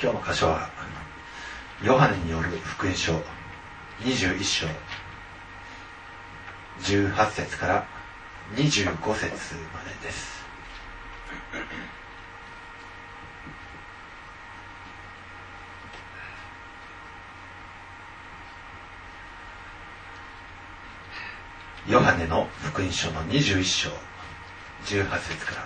今日の箇所はヨハネによる福音書21章18節から25節までです。ヨハネの福音書の21章18節から、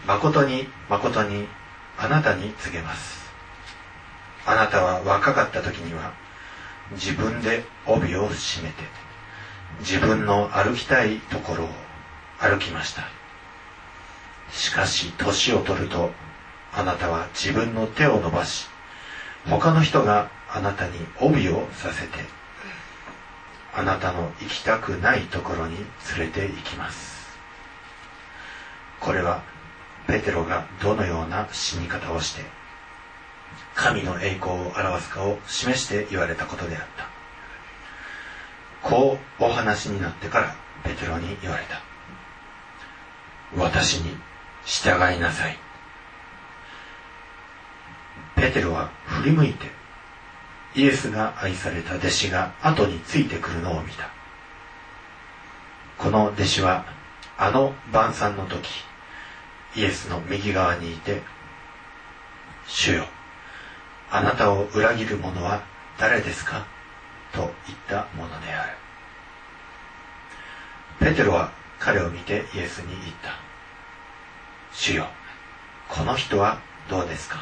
誠に誠にあなたに告げます。あなたは若かった時には自分で帯を締めて自分の歩きたいところを歩きました。しかし年を取るとあなたは自分の手を伸ばし、他の人があなたに帯をさせてあなたの行きたくないところに連れて行きます。これはペテロがどのような死に方をして神の栄光を表すかを示して言われたことであった。こうお話になってからペテロに言われた。私に従いなさい。ペテロは振り向いてイエスが愛された弟子が後についてくるのを見た。この弟子はあの晩餐の時イエスの右側にいて、主よ、あなたを裏切る者は誰ですかと言ったものである。ペテロは彼を見てイエスに言った。主よ、この人はどうですか。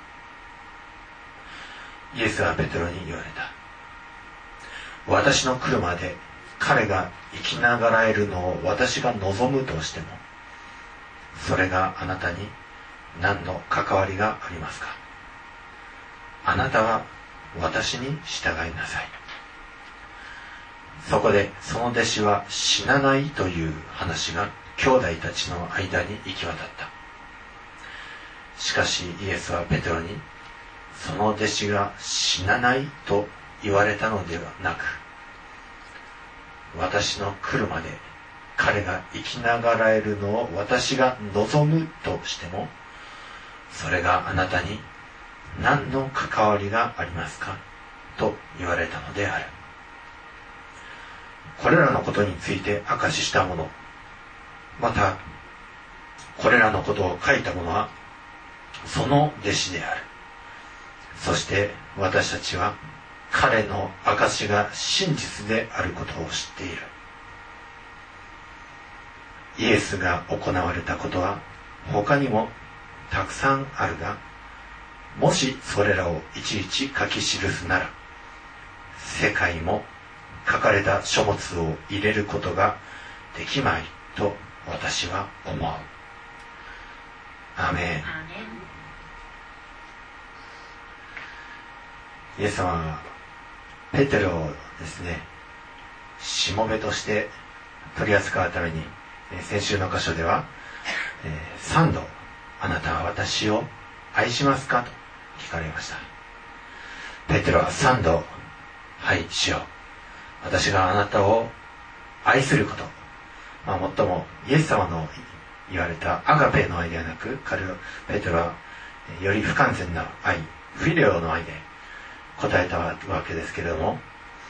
イエスはペテロに言われた。私の来るまで彼が生きながらえるのを私が望むとしても、それがあなたに何の関わりがありますか。あなたは私に従いなさい。そこでその弟子は死なないという話が兄弟たちの間に行き渡った。しかしイエスはペテロに、その弟子が死なないと言われたのではなく、私の来るまで彼が生きながらえるのを私が望むとしても、それがあなたに何の関わりがありますかと言われたのである。これらのことについて証しした者、またこれらのことを書いた者はその弟子である。そして私たちは彼の証が真実であることを知っている。イエスが行われたことは他にもたくさんあるが、もしそれらをいちいち書き記すなら、世界も書かれた書物を入れることができまいと私は思う。アーメン。イエス様はペテロをですね、しもべとして取り扱うために、先週の箇所では、3度あなたは私を愛しますかと聞かれました。ペテロは3度、はい主よ、私があなたを愛すること、もっともイエス様の言われたアガペの愛ではなく、ペテロはより不完全な愛、フィレオの愛で答えたわけですけれども、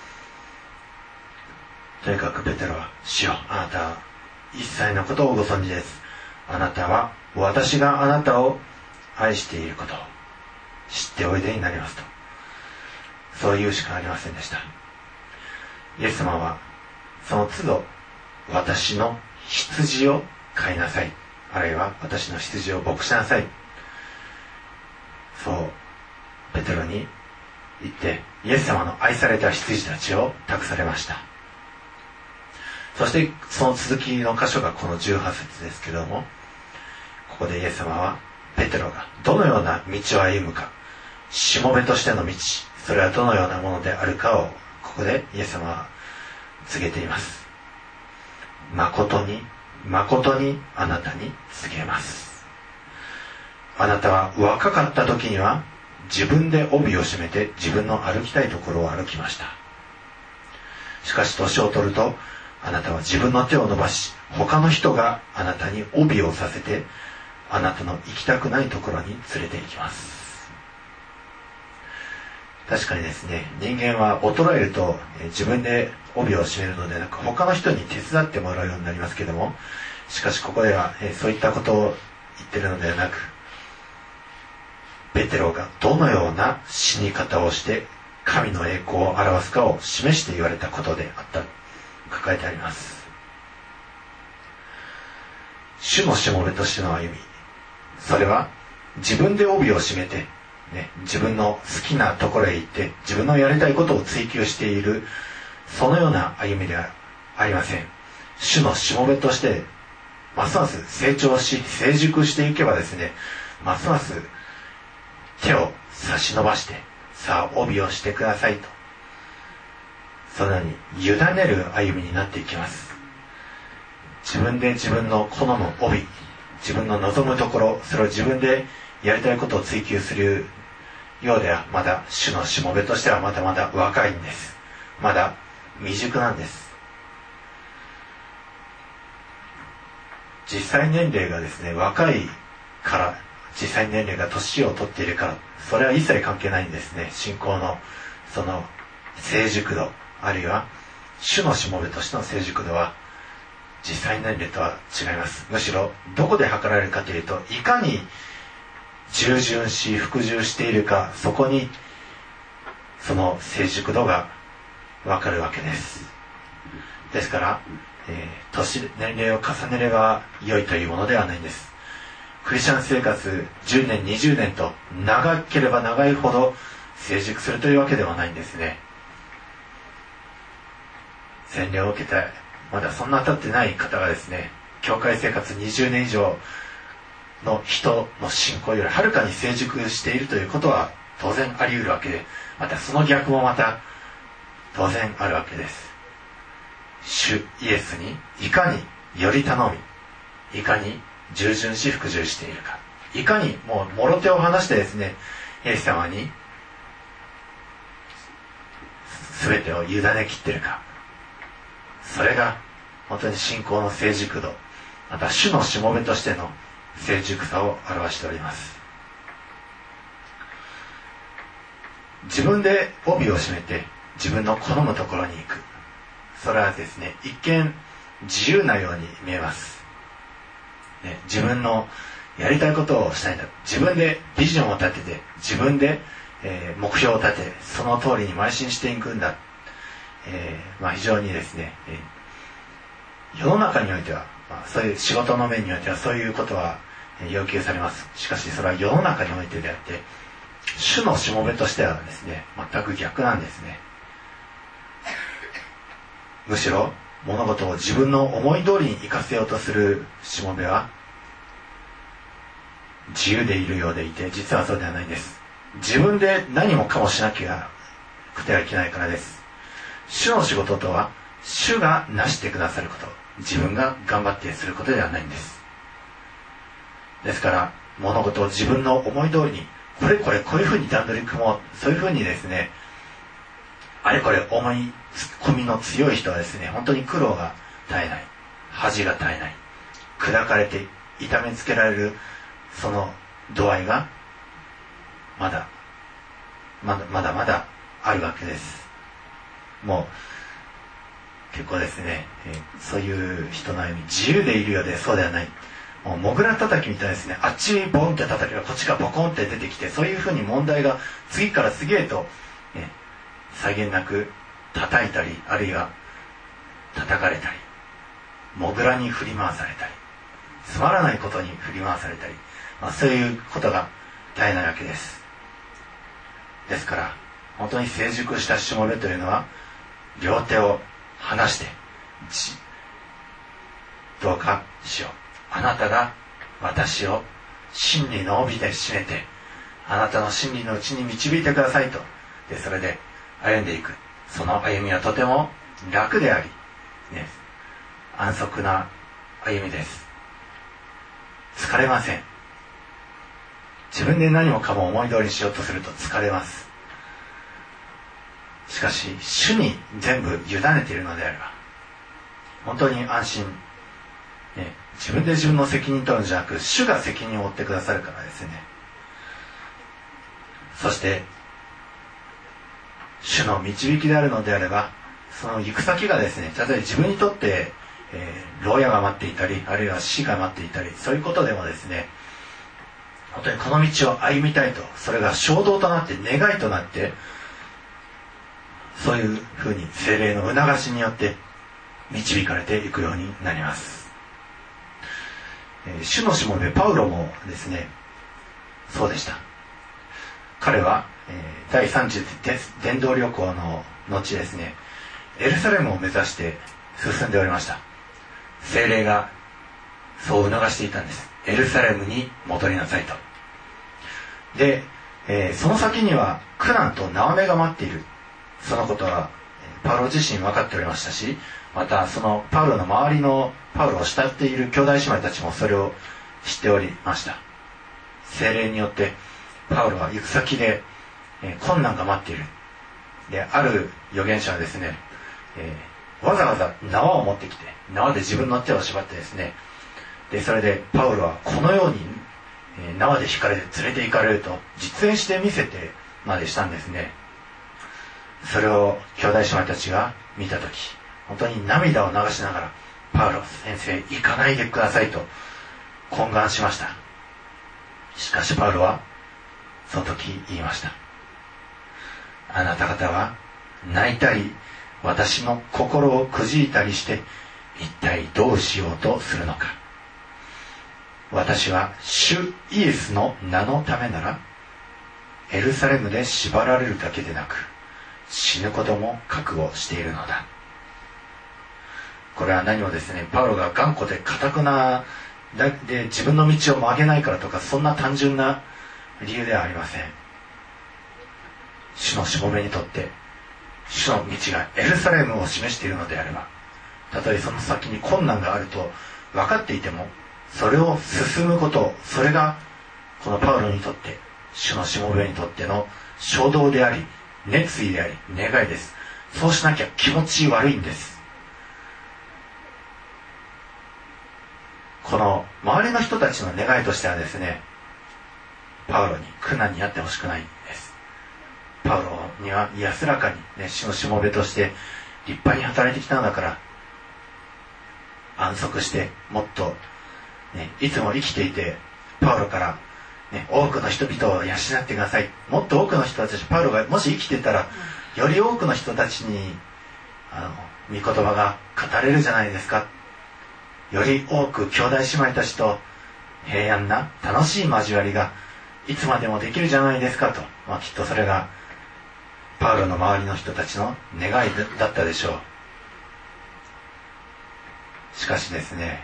とにかくペテロは、主よ、あなたは一切のことをご存知です。あなたは私があなたを愛していることを知っておいでになりますと、そう言うしかありませんでした。イエス様はその都度、私の羊を飼いなさい、あるいは私の羊を牧しなさい、そうペテロに言ってイエス様の愛された羊たちを託されました。そしてその続きの箇所がこの18節ですけれども、ここでイエス様はペテロがどのような道を歩むか、しもべとしての道、それはどのようなものであるかをここでイエス様は告げています。誠に誠にあなたに告げます。あなたは若かった時には自分で帯を締めて自分の歩きたいところを歩きました。しかし年を取るとあなたは自分の手を伸ばし、他の人があなたに帯をさせてあなたの行きたくないところに連れて行きます。確かにですね、人間は衰えると自分で帯を締めるのではなく、他の人に手伝ってもらうようになりますけども、しかしここではそういったことを言ってるのではなく、ペテロがどのような死に方をして神の栄光を表すかを示して言われたことであったと書かれてあります。主のしもべとしての歩み、それは自分で帯を締めて自分の好きなところへ行って自分のやりたいことを追求している、そのような歩みではありません。主のしもべとしてますます成長し成熟していけばですね、ますます手を差し伸ばして、さあ帯をしてくださいと、そのように委ねる歩みになっていきます。自分で自分の好む帯、自分の望むところ、それを自分でやりたいことを追求するようでは、まだ主のしもべとしてはまだまだ若いんです。まだ未熟なんです。実際年齢がですね、若いから、実際年齢が年を取っているから、それは一切関係ないんですね。信仰のその成熟度、あるいは主のしもべとしての成熟度は実際年齢とは違います。むしろどこで測られるかというと、いかに従順し服従しているか、そこにその成熟度が分かるわけです。ですから、年齢を重ねれば良いというものではないんです。クリスチャン生活10年20年と長ければ長いほど成熟するというわけではないんですね。洗礼を受けてまだそんな経ってない方がですね、教会生活20年以上の人の信仰よりはるかに成熟しているということは当然あり得るわけで、またその逆もまた当然あるわけです。主イエスにいかにより頼み、いかに従順し服従しているか、いかにもう諸手を離してですね、イエス様に全てを委ねきっているか、それが本当に信仰の成熟度、また主のしもべとしての成熟さを表しております。自分で帯を締めて自分の好むところに行く、それはですね、一見自由なように見えます、自分のやりたいことをしたいんだ、自分でビジョンを立てて自分で、目標を立てその通りに邁進していくんだ、非常にですね、世の中においては、そういう仕事の面においてはそういうことは要求されます。しかしそれは世の中においてであって、主のしもべとしてはですね、全く逆なんですね。むしろ物事を自分の思い通りに生かせようとするしもべは自由でいるようでいて、実はそうではないんです。自分で何もかもしなきゃくてはいけないからです。主の仕事とは主がなしてくださること、自分が頑張ってすることではないんです。ですから物事を自分の思い通りに、これこういうふうに段取り組もう、そういうふうにですね、あれこれ思い込みの強い人はですね、本当に苦労が絶えない、恥が絶えない、砕かれて痛めつけられるその度合いがまだあるわけです。もう結構ですね、そういう人の歩み、自由でいるようでそうではない、もうモグラ叩きみたいですね。あっちボンって叩けばこっちがボコンって出てきて、そういうふうに問題が次から次へと、際限なく叩いたり、あるいは叩かれたり、モグラに振り回されたり、つまらないことに振り回されたり、そういうことが絶えないわけです。ですから本当に成熟したしもべというのは、両手を離して、どうかしよう、あなたが私を真理の帯で締めて、あなたの真理のうちに導いてくださいと、でそれで歩んでいく。その歩みはとても楽であり、安息な歩みです。疲れません。自分で何もかも思い通りにしようとすると疲れます。しかし主に全部委ねているのであれば、本当に安心、 自分で自分の責任取るんじゃなく、主が責任を負ってくださるからですね。そして主の導きであるのであれば、その行く先がですね、例えば自分にとって牢屋が待っていたり、あるいは死が待っていたり、そういうことでもですね、本当にこの道を歩みたいと、それが衝動となって、願いとなって、そういうふうに聖霊の促しによって導かれていくようになります。主のしもべパウロもですね、そうでした。彼は第3次伝道旅行の後ですね、エルサレムを目指して進んでおりました。聖霊がそう促していたんです。エルサレムに戻りなさいと。で、その先には苦難と縄目が待っている。そのことはパウロ自身分かっておりましたし、またそのパウロの周りのパウロを慕っている兄弟姉妹たちもそれを知っておりました。聖霊によってパウロは行く先で困難が待っている。で、ある預言者はですね、わざわざ縄を持ってきて、縄で自分の手を縛ってですね、でそれでパウロはこのように縄で引かれて連れて行かれると実演して見せてまでしたんですね。それを兄弟姉妹たちが見たとき、本当に涙を流しながら、パウロ先生行かないでくださいと懇願しました。しかしパウロはその時言いました。あなた方は泣いたり私の心をくじいたりして一体どうしようとするのか。私は主イエスの名のためならエルサレムで縛られるだけでなく死ぬことも覚悟しているのだ。これは何もですね、パウロが頑固で堅くなで自分の道を曲げないからとか、そんな単純な理由ではありません。主のしもべにとって主の道がエルサレムを示しているのであれば、たとえその先に困難があると分かっていても、それを進むこと、それがこのパウロにとって主のしもべにとっての衝動であり、熱意であり、願いです。そうしなきゃ気持ち悪いんです。この周りの人たちの願いとしてはですね、パウロに苦難にあってほしくないんです。パウロには安らかに、ね、主のしもべとして立派に働いてきたのだから、安息してもっと、ね、いつも生きていてパウロから、ね、多くの人々を養ってください。もっと多くの人たち、パウロがもし生きてたらより多くの人たちに御言葉が語れるじゃないですか。より多く兄弟姉妹たちと平安な楽しい交わりがいつまでもできるじゃないですかと、きっとそれがパウロの周りの人たちの願いだったでしょう。しかしですね、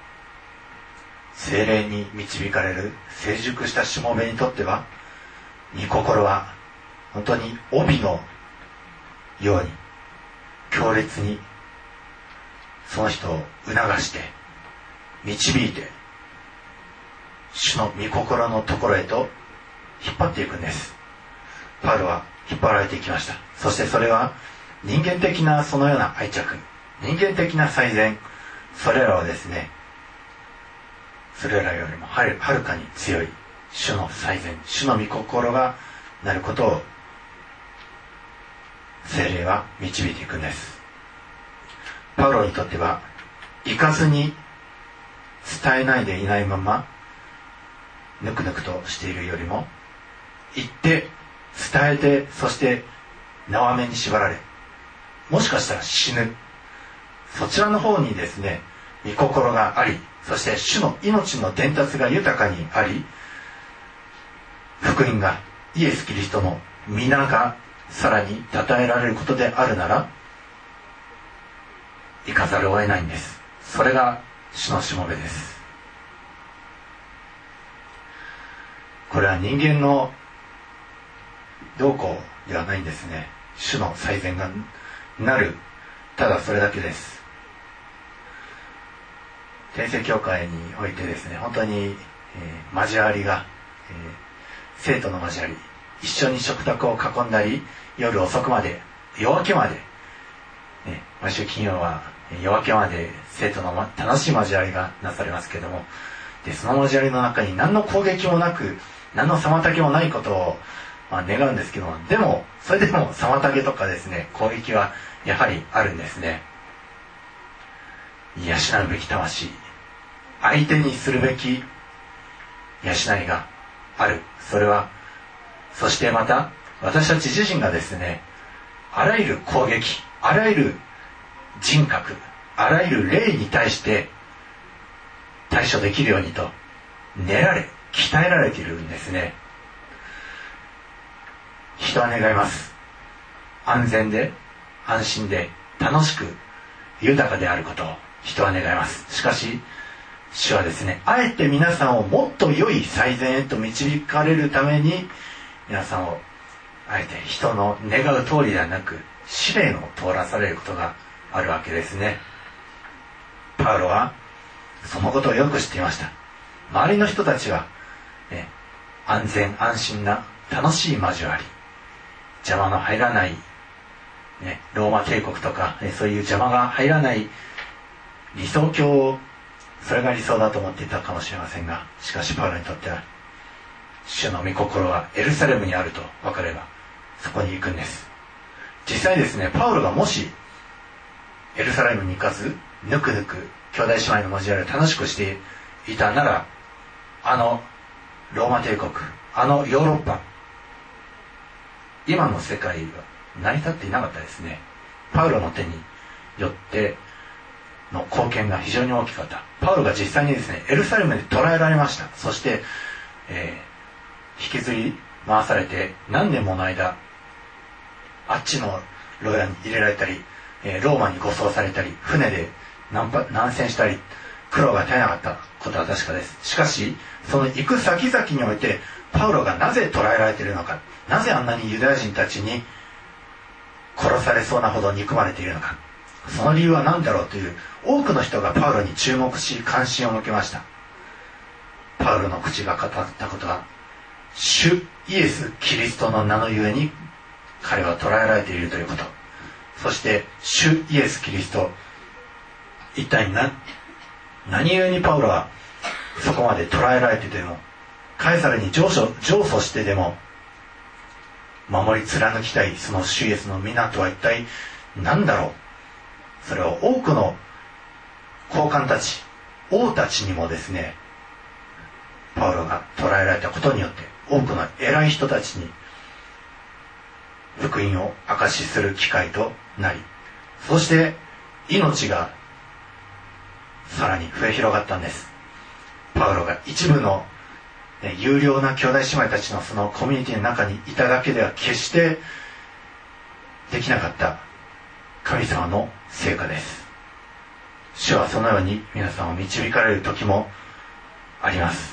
聖霊に導かれる成熟したしもべにとっては、御心は本当に帯のように強烈にその人を促して導いて、主の御心のところへと引っ張っていくんです。パウロは引っ張られていきました。そしてそれは人間的なそのような愛着、人間的な最善、それらはですね、それらよりもはるかに強い主の最善、主の御心がなることを聖霊は導いていくんです。パウロにとっては行かずに伝えないでいないままぬくぬくとしているよりも、行って伝えて、そして縄目に縛られ、もしかしたら死ぬ、そちらの方にですね御心があり、そして主の命の伝達が豊かにあり、福音がイエス・キリストの皆がさらに称えられることであるなら、行かざるを得ないんです。それが主のしもべです。これは人間のどうこうではないんですね。主の最善がなる、ただそれだけです。天聖教会においてですね、本当に、交わりが、生徒の交わり、一緒に食卓を囲んだり、夜遅くまで、夜明けまで、毎週金曜は、 夜明けまで生徒の楽しい交わりがなされますけれども、でその交わりの中に何の攻撃もなく何の妨げもないことを願うんですけども、でもそれでも妨げとかですね、攻撃はやはりあるんですね。養うべき魂、相手にするべき養いがある。そしてまた私たち自身がですね、あらゆる攻撃、あらゆる人格、あらゆる霊に対して対処できるようにと練られ、鍛えられているんですね。人は願います。安全で安心で楽しく豊かであることを人は願います。しかし主はですね、あえて皆さんをもっと良い最善へと導かれるために、皆さんをあえて人の願う通りではなく試練を通らされることがあるわけですね。パウロはそのことをよく知っていました。周りの人たちは、安全安心な楽しい交わり、邪魔の入らない、ローマ帝国とか、そういう邪魔が入らない理想郷を、それが理想だと思っていたかもしれませんが、しかしパウロにとっては主の御心はエルサレムにあると分かればそこに行くんです。実際ですね、パウロがもしエルサレムに行かずぬくぬく兄弟姉妹の交わりを楽しくしていたなら、あのローマ帝国、あのヨーロッパ、今の世界は成り立っていなかったですね。パウロの手によっての貢献が非常に大きかった。パウロが実際にですね、エルサレムで捕らえられました。そして、引きずり回されて何年もの間あっちの牢屋に入れられたり、ローマに護送されたり、船で南船したり、苦労が絶えなかったことは確かです。しかしその行く先々においてパウロがなぜ捕らえられているのか、なぜあんなにユダヤ人たちに殺されそうなほど憎まれているのか、その理由は何だろうという多くの人がパウロに注目し関心を向けました。パウロの口が語ったことは、主イエス・キリストの名のゆえに彼は捕らえられているということ。そして主イエス・キリスト、一体何故にパウロはそこまで捕らえられてでもカエサルに上訴してでも守り貫きたいその主イエスの皆とは一体何だろう。それを多くの高官たち、王たちにもですね、パウロが捕らえられたことによって多くの偉い人たちに福音を証しする機会となり、そして命がさらに増え広がったんです。パウロが一部の有料な兄弟姉妹たちのそのコミュニティの中にいただけでは決してできなかった神様の成果です。主はそのように皆さんを導かれる時もあります。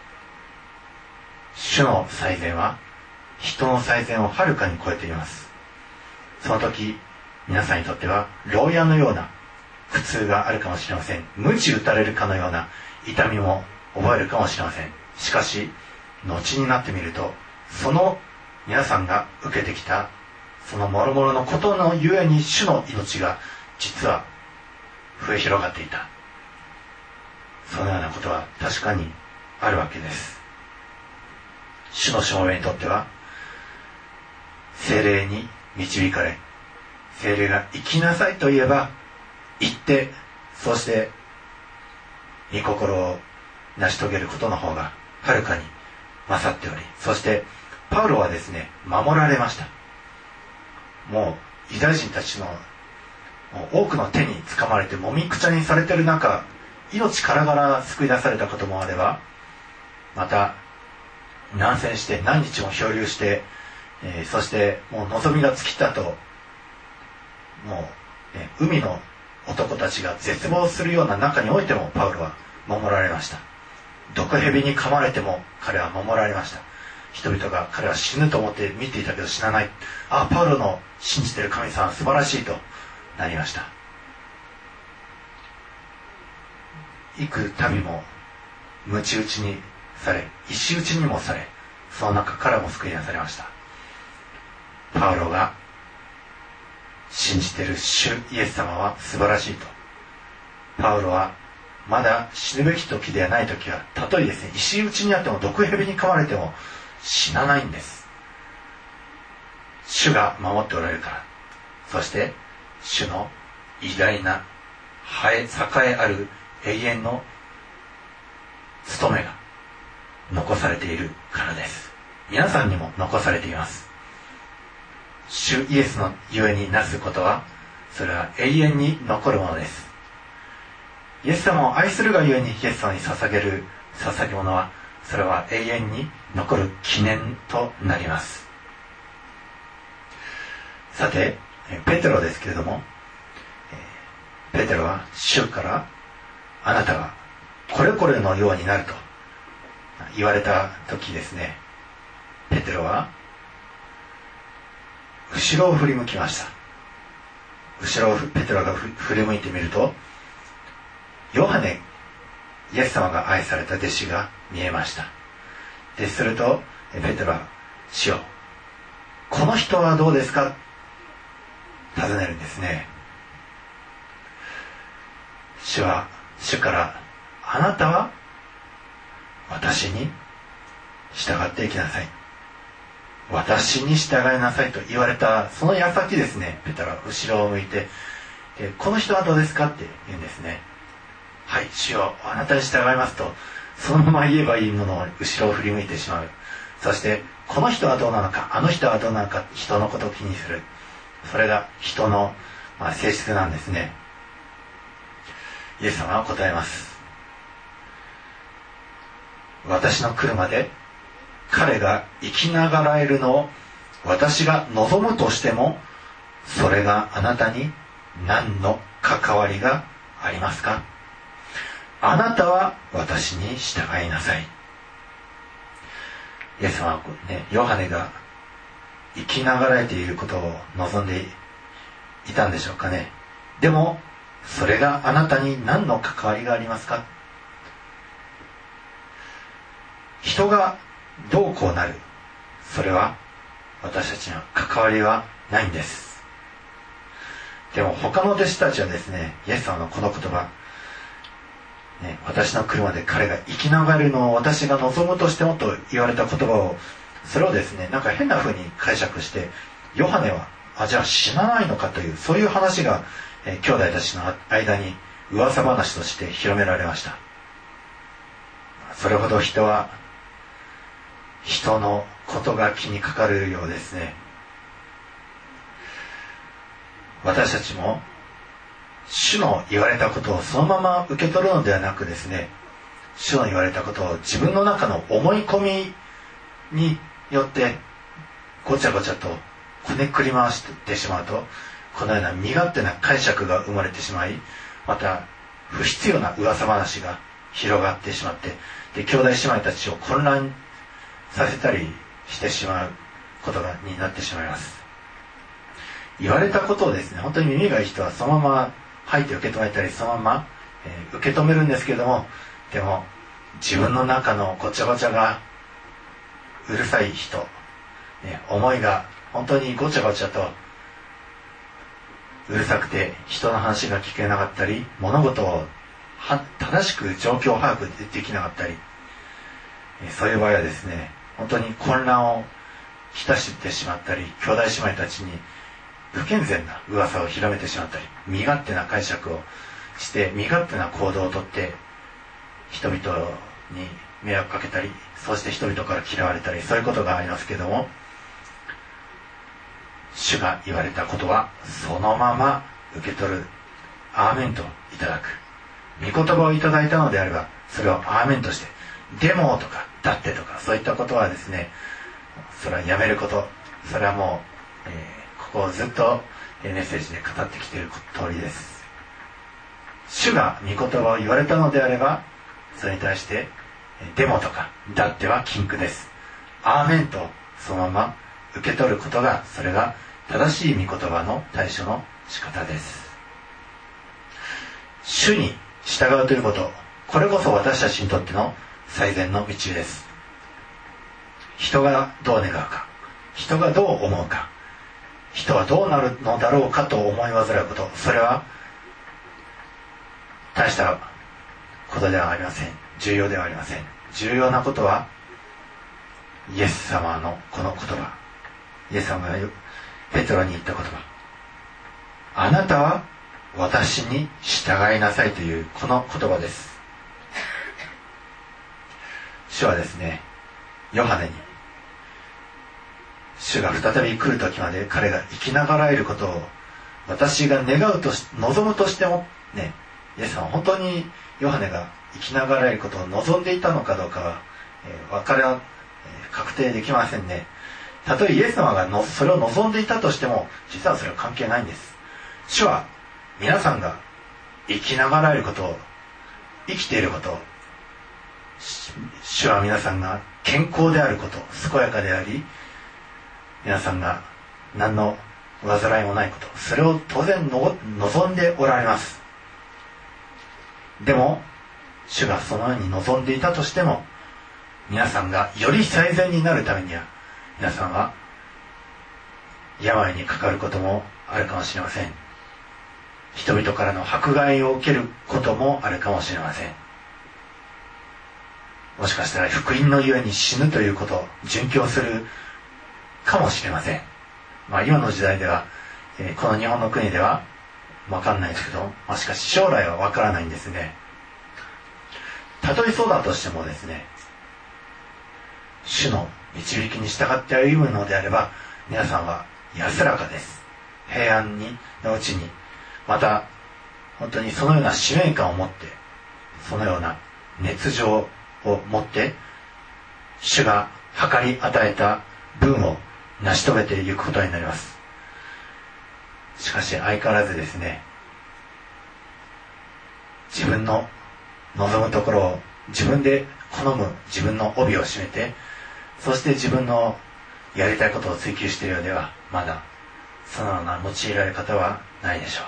主の最善は人の最善をはるかに超えています。その時皆さんにとっては牢屋のような苦痛があるかもしれません。鞭打たれるかのような痛みも覚えるかもしれません。しかし後になってみると、その皆さんが受けてきたその諸々のことのゆえに主の命が実は増え広がっていた、そのようなことは確かにあるわけです。主のしもべにとっては聖霊に導かれ、聖霊が生きなさいと言えば行って、そして御心を成し遂げることの方がはるかに勝っており、そしてパウロはですね、守られました。もうユダヤ人たちの多くの手につかまれてもみくちゃにされている中、命からがら救い出されたこともあれば、また南船して何日も漂流して、そしてもう望みが尽きたと、もう、海の男たちが絶望するような中においてもパウロは守られました。毒蛇に噛まれても彼は守られました。人々が彼は死ぬと思って見ていたけど死なない、ああパウロの信じている神様は素晴らしいとなりました。幾度も鞭打ちにされ、石打ちにもされ、その中からも救い出されました。パウロが信じている主イエス様は素晴らしいとパウロはまだ死ぬべき時ではない時は、たとえですね、石打ちにあっても毒蛇に噛まれても死なないんです。主が守っておられるから。そして主の偉大な栄えある永遠の務めが残されているからです。皆さんにも残されています。主イエスのゆえになすことは、それは永遠に残るものです。イエス様を愛するがゆえにイエス様に捧げる捧げ物は、それは永遠に残る記念となります。さて、ペテロですけれども、ペテロは主から、あなたがこれこれのようになると言われた時ですね、ペテロは後ろを振り向きました。後ろをペテロが振り向いてみると、ヨハネ、イエス様が愛された弟子が見えました。でするとペテロは、主よ、この人はどうですか、尋ねるんですね。主から、あなたは私に従っていきなさい、私に従いなさいと言われたその矢先ですね、ペテロは後ろを向いて、この人はどうですかって言うんですね。はい、主よ、あなたに従いますと、そのまま言えばいいものを後ろを振り向いてしまう。そしてこの人はどうなのか、あの人はどうなのか、人のことを気にする。それが人の性質なんですね。イエス様は答えます。私の来るまで彼が生きながらえるのを私が望むとしても、それがあなたに何の関わりがありますか。あなたは私に従いなさい。イエス様はヨハネが生きながらえていることを望んでいたんでしょうかね。でもそれがあなたに何の関わりがありますか。人がどうこうなる、それは私たちには関わりはないんです。でも他の弟子たちはですね、イエス様のこの言葉、私の来るまで彼が生きながらえるのを私が望むとしてもと言われた言葉を、それをですね、なんか変な風に解釈して、ヨハネはじゃあ死なないのかという、そういう話が、兄弟たちの間に噂話として広められました。それほど人は人のことが気にかかるようですね。私たちも主の言われたことをそのまま受け取るのではなくですね、主の言われたことを自分の中の思い込みによってごちゃごちゃとこねくり回してしまうと、このような身勝手な解釈が生まれてしまい、また不必要な噂話が広がってしまって、で兄弟姉妹たちを混乱させたりしてしまうことになってしまいます。言われたことをですね、本当に耳がいい人はそのまま吐いて受け止めたり、そのまま、受け止めるんですけれども、でも自分の中のごちゃごちゃがうるさい人、思いが本当にごちゃごちゃとうるさくて人の話が聞けなかったり、物事を正しく状況把握できなかったり、そういう場合はですね、本当に混乱をきたしてしまったり、兄弟姉妹たちに不健全な噂を広めてしまったり、身勝手な解釈をして身勝手な行動をとって人々に迷惑かけたり、そして人々から嫌われたり、そういうことがありますけども、主が言われたことはそのまま受け取る、アーメンといただく。御言葉をいただいたのであれば、それをアーメンとして、でもとかだってとかそういったことはですね、それはやめること。それはもう、ここをずっとメッセージで語ってきている通りです。主が御言葉を言われたのであれば、それに対してでもとかだっては禁句です。アーメンとそのまま受け取ることが、それが正しい御言葉の対処の仕方です。主に従うということ、これこそ私たちにとっての最善の道です。人がどう願うか、人がどう思うか、人はどうなるのだろうかと思い煩うこと、それは大したことではありません。重要ではありません。重要なことはイエス様のこの言葉、イエス様がペテロに言った言葉、あなたは私に従いなさいというこの言葉です。主はですね、ヨハネに主が再び来る時まで彼が生きながらえることを私が願うと望むとしてもね、イエス様は本当にヨハネが生きながらえることを望んでいたのかどうかは確定できませんね。たとえイエス様がそれを望んでいたとしても実はそれは関係ないんです。主は皆さんが生きながらえることを、生きていることを、主は皆さんが健康であること、健やかであり、皆さんが何の煩いもないこと、それを当然望んでおられます。でも主がそのように望んでいたとしても、皆さんがより最善になるためには、皆さんは病にかかることもあるかもしれません。人々からの迫害を受けることもあるかもしれません。もしかしたら福音のゆえに死ぬということを殉教するかもしれません。今の時代では、この日本の国では分かんないですけど、しかし将来は分からないんですね。たとえそうだとしてもですね、主の導きに従って歩むのであれば、皆さんは安らかです。平安のうちに、また本当にそのような使命感を持って、そのような熱情を持って、主が計り与えた分を成し遂げていくことになります。しかし相変わらずですね、自分の望むところを自分で好む自分の帯を締めて、そして自分のやりたいことを追求しているようでは、まだそのような用いられ方はないでしょ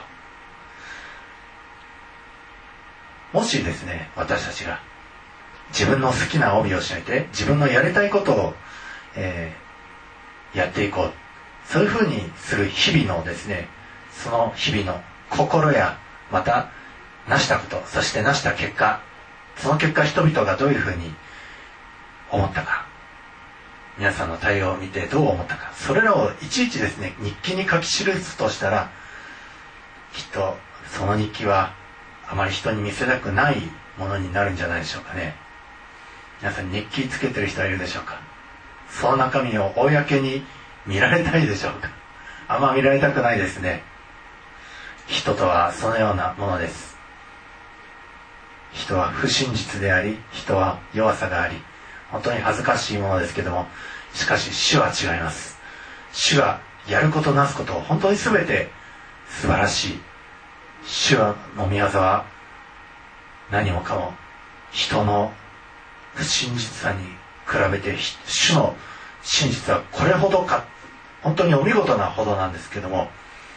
う。もしですね、私たちが自分の好きな帯を締めて自分のやりたいことを、やっていこう、そういうふうにする日々のですね、その日々の心や、また成したこと、そして成した結果、その結果人々がどういうふうに思ったか、皆さんの対応を見てどう思ったか、それらをいちいちですね、日記に書き記すとしたら、きっとその日記はあまり人に見せたくないものになるんじゃないでしょうかね。皆さん日記つけてる人はいるでしょうか。その中身を公に見られたいでしょうか。あんま見られたくないですね。人とはそのようなものです。人は不真実であり、人は弱さがあり、本当に恥ずかしいものですけども、しかし主は違います。主がやることなすことを本当に全て素晴らしい。主の御業は何もかも人の不真実さに比べて主の真実はこれほどか、本当にお見事なほどなんですけども、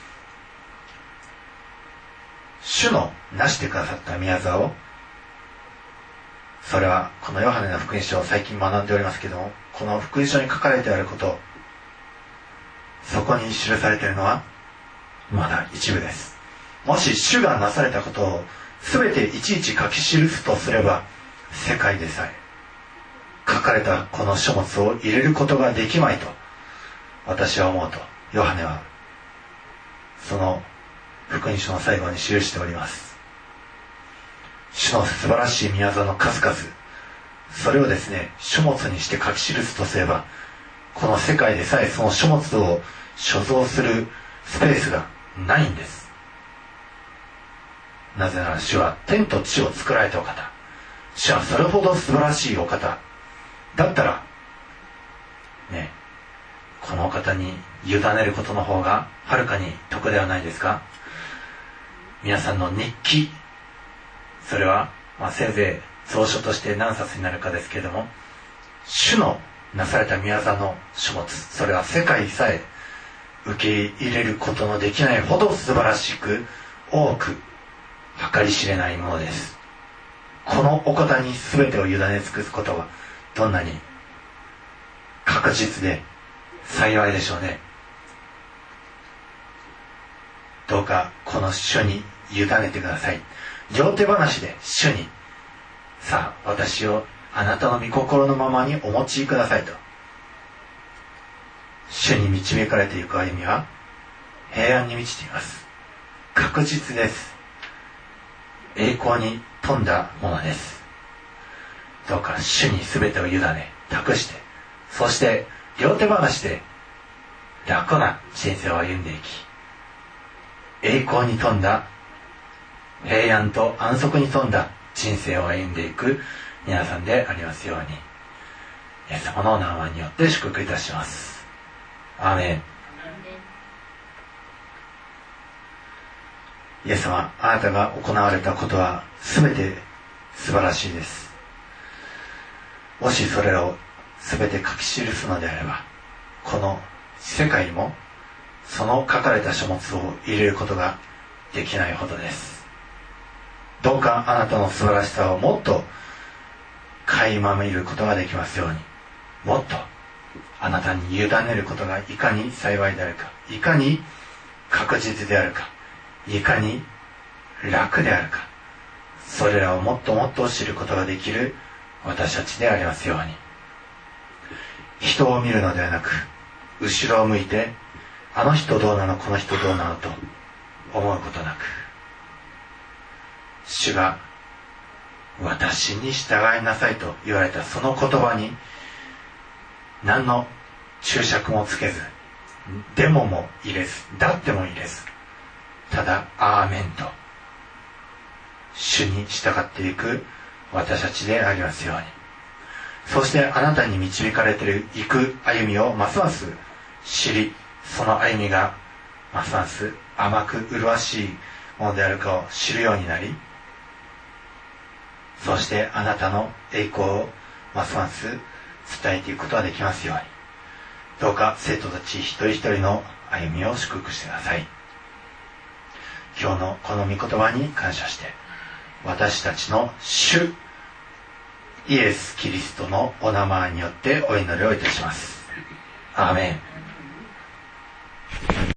主のなしてくださった御業を、それはこのヨハネの福音書を最近学んでおりますけども、この福音書に書かれてあること、そこに記されているのはまだ一部です。もし主がなされたことを全ていちいち書き記すとすれば、世界でさえ書かれたこの書物を入れることができまいと私は思うと、ヨハネはその福音書の最後に記しております。主の素晴らしい御業の数々、それをですね、書物にして書き記すとすれば、この世界でさえその書物を所蔵するスペースがないんです。なぜなら主は天と地を作られたお方、主はそれほど素晴らしいお方だったらね、このお方に委ねることの方がはるかに得ではないですか。皆さんの日記、それは、せいぜい蔵書として何冊になるかですけれども、主のなされた御業の書物、それは世界さえ受け入れることのできないほど素晴らしく多く計り知れないものです。このお方に全てを委ね尽くすことはどんなに確実で幸いでしょうね。どうかこの書に委ねてください。 両手話で主に、さあ私をあなたの御心のままにお持ちくださいと。主に導かれていく歩みは平安に満ちています。確実です。栄光に富んだものです。どうか主に全てを委ね託して、そして両手話で楽な人生を歩んでいき、栄光に富んだ、平安と安息に富んだ人生を歩んでいく皆さんでありますように、イエス様のお名前によって祝福いたします。アーメン。イエス様、あなたが行われたことは全て素晴らしいです。もしそれらを全て書き記すのであれば、この世界にもその書かれた書物を入れることができないほどです。どうかあなたの素晴らしさをもっと垣間見ることができますように、もっとあなたに委ねることがいかに幸いであるか、いかに確実であるか、いかに楽であるか、それらをもっともっと知ることができる私たちでありますように。人を見るのではなく、後ろを向いてあの人どうなのこの人どうなのと思うことなく、主が私に従いなさいと言われたその言葉に何の注釈もつけず、でもも入れず、だっても入れず、ただアーメンと主に従っていく私たちでありますように。そしてあなたに導かれていく歩みをますます知り、その歩みがますます甘く麗しいものであるかを知るようになり、そしてあなたの栄光をますます伝えていくことができますように。どうか生徒たち一人一人の歩みを祝福してください。今日のこの御言葉に感謝して、私たちの主イエス・キリストのお名前によってお祈りをいたします。アーメン。